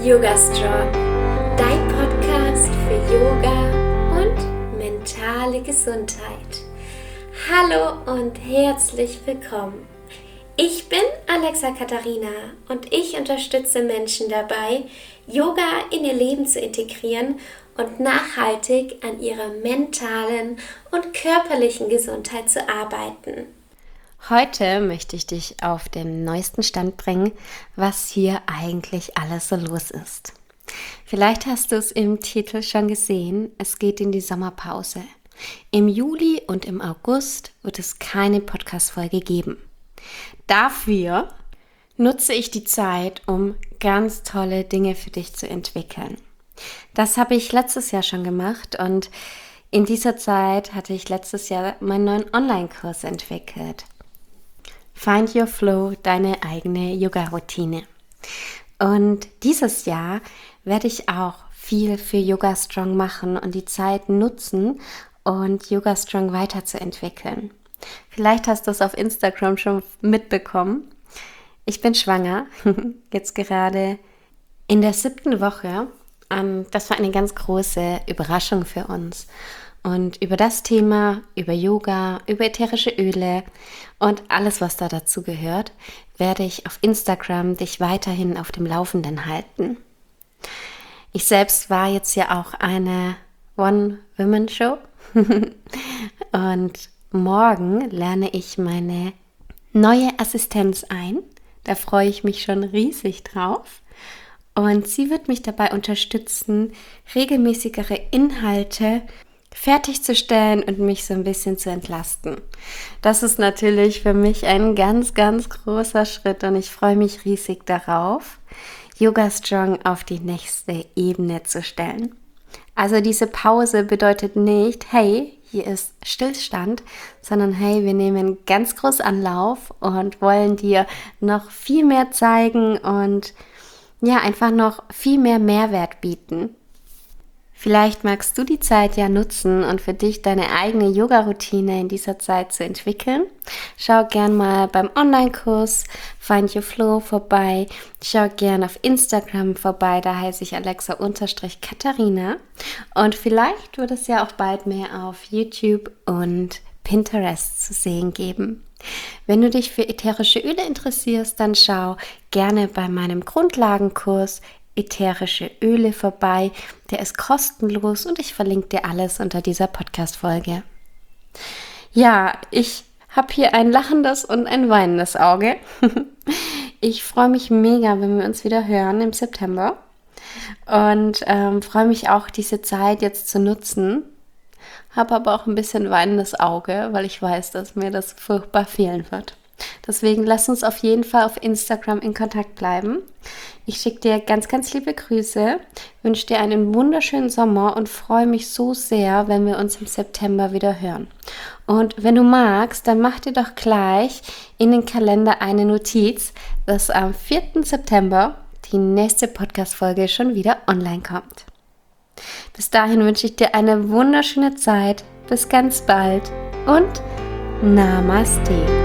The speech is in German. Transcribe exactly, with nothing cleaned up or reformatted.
Yoga Strong, dein Podcast für Yoga und mentale Gesundheit. Hallo und herzlich willkommen. Ich bin Alexa Katharina und ich unterstütze Menschen dabei, Yoga in ihr Leben zu integrieren und nachhaltig an ihrer mentalen und körperlichen Gesundheit zu arbeiten. Heute möchte ich dich auf den neuesten Stand bringen, was hier eigentlich alles so los ist. Vielleicht hast du es im Titel schon gesehen, es geht in die Sommerpause. Im Juli und im August wird es keine Podcast-Folge geben. Dafür nutze ich die Zeit, um ganz tolle Dinge für dich zu entwickeln. Das habe ich letztes Jahr schon gemacht und in dieser Zeit hatte ich letztes Jahr meinen neuen Online-Kurs entwickelt. Find Your Flow, deine eigene Yoga-Routine. Und dieses Jahr werde ich auch viel für Yoga Strong machen und die Zeit nutzen und Yoga Strong weiterzuentwickeln. Vielleicht hast du es auf Instagram schon mitbekommen. Ich bin schwanger, jetzt gerade in der siebten Woche. Das war eine ganz große Überraschung für uns. Und über das Thema, über Yoga, über ätherische Öle und alles, was da dazu gehört, werde ich auf Instagram dich weiterhin auf dem Laufenden halten. Ich selbst war jetzt ja auch eine One-Woman-Show und morgen lerne ich meine neue Assistenz ein. Da freue ich mich schon riesig drauf. Und sie wird mich dabei unterstützen, regelmäßigere Inhalte fertigzustellen und mich so ein bisschen zu entlasten. Das ist natürlich für mich ein ganz, ganz großer Schritt und ich freue mich riesig darauf, Yoga Strong auf die nächste Ebene zu stellen. Also diese Pause bedeutet nicht, hey, hier ist Stillstand, sondern hey, wir nehmen ganz groß Anlauf und wollen dir noch viel mehr zeigen und ja, einfach noch viel mehr Mehrwert bieten. Vielleicht magst du die Zeit ja nutzen und für dich deine eigene Yoga-Routine in dieser Zeit zu entwickeln. Schau gern mal beim Online-Kurs Find Your Flow vorbei. Schau gern auf Instagram vorbei, da heiße ich Alexa-Katharina. Und vielleicht wird es ja auch bald mehr auf YouTube und Pinterest zu sehen geben. Wenn du dich für ätherische Öle interessierst, dann schau gerne bei meinem Grundlagenkurs ätherische Öle vorbei. Der ist kostenlos und ich verlinke dir alles unter dieser Podcast-Folge. Ja, ich habe hier ein lachendes und ein weinendes Auge. Ich freue mich mega, wenn wir uns wieder hören im September und ähm, freue mich auch, diese Zeit jetzt zu nutzen. Habe aber auch ein bisschen weinendes Auge, weil ich weiß, dass mir das furchtbar fehlen wird. Deswegen lass uns auf jeden Fall auf Instagram in Kontakt bleiben. Ich schicke dir ganz, ganz liebe Grüße, wünsche dir einen wunderschönen Sommer und freue mich so sehr, wenn wir uns im September wieder hören. Und wenn du magst, dann mach dir doch gleich in den Kalender eine Notiz, dass am vierten September die nächste Podcast-Folge schon wieder online kommt. Bis dahin wünsche ich dir eine wunderschöne Zeit. Bis ganz bald und Namaste.